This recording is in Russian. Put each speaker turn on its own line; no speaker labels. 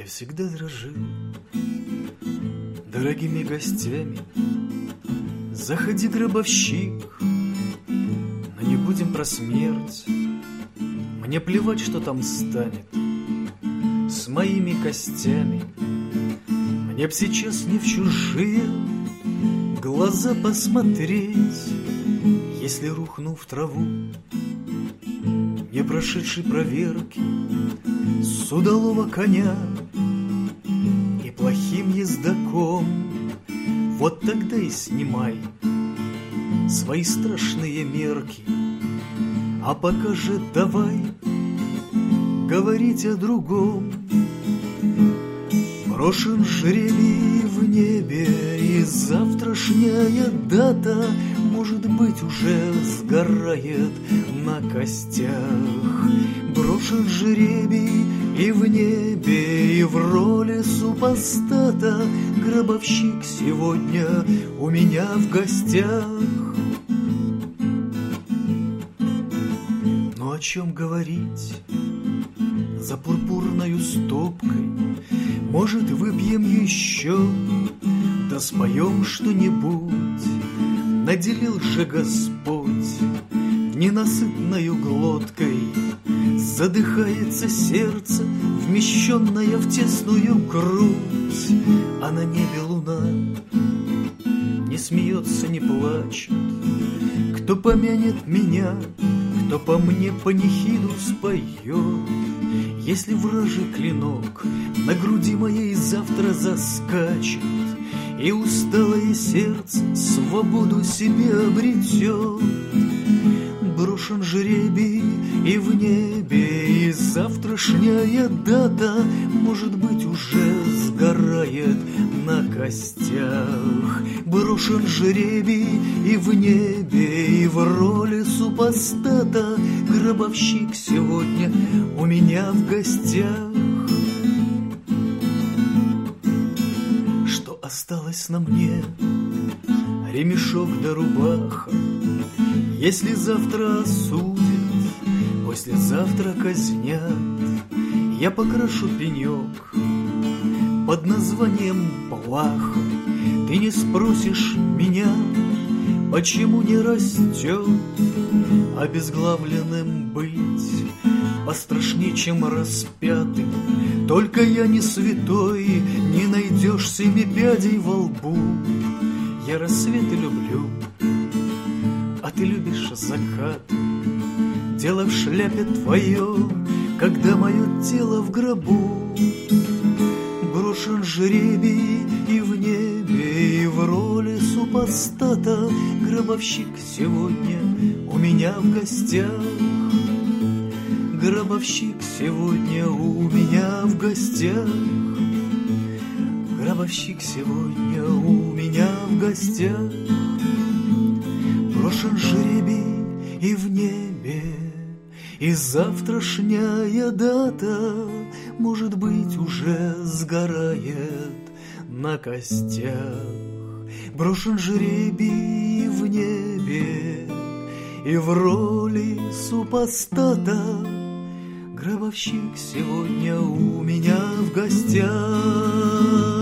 всегда дрожил дорогими гостями. Заходи, гробовщик, но не будем про смерть. Мне плевать, что там станет с моими костями. Мне б сейчас не в чужие глаза посмотреть, если рухну в траву, не прошедшей проверки с удалого коня и плохим ездаком. Вот тогда и снимай свои страшные мерки. А пока же давай говорить о другом. Брошен жребий в небе, и завтрашняя дата, может быть, уже сгорает на костях. Брошен жребий и в небе, и в роли супостата гробовщик сегодня у меня в гостях. Но о чем говорить за пурпурною стопкой? Может, выпьем еще, да споем что-нибудь. Наделил же Господь ненасытною глоткой, задыхается сердце, вмещенное в тесную грудь. А на небе луна не смеется, не плачет. Кто помянет меня, кто по мне панихиду споет? Если вражий клинок на груди моей завтра заскачет, и усталое сердце свободу себе обретет. Брошен жребий и в небе, и завтрашняя дата, может быть, уже сгорает на костях. Брошен жребий и в небе, и в роли супостата гробовщик сегодня у меня в гостях. Что осталось на мне? Ремешок да рубаха. Если завтра осудят, послезавтра казнят, я покрашу пенек под названием плаха. Ты не спросишь меня, почему не растет обезглавленным быть пострашнее, чем распятым. Только я не святой, не найдешь семи пядей во лбу. Я рассветы люблю, а ты любишь закат. Дело в шляпе твоем, когда мое тело в гробу. Брошен жребий и в небе, и в роли супостата гробовщик сегодня у меня в гостях. Гробовщик сегодня у меня в гостях. Гробовщик сегодня у меня в гостях. Брошен жребий и в небе, и завтрашняя дата, может быть, уже сгорает на костях. Брошен жребий и в небе, и в роли супостата гробовщик сегодня у меня в гостях.